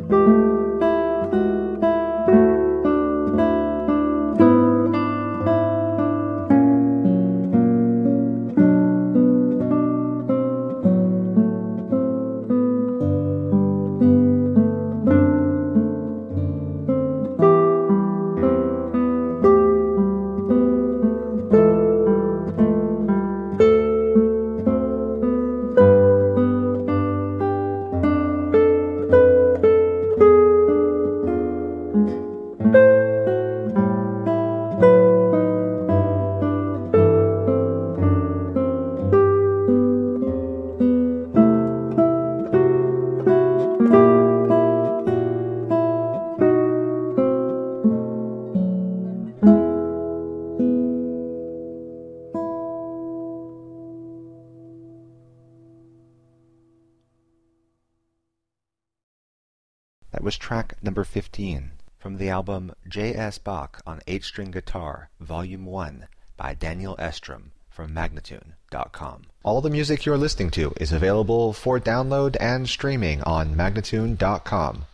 That was track number 15 from the album J.S. Bach on 8-String Guitar, Volume 1 by Daniel Estrom from Magnatune.com. All the music you're listening to is available for download and streaming on Magnatune.com.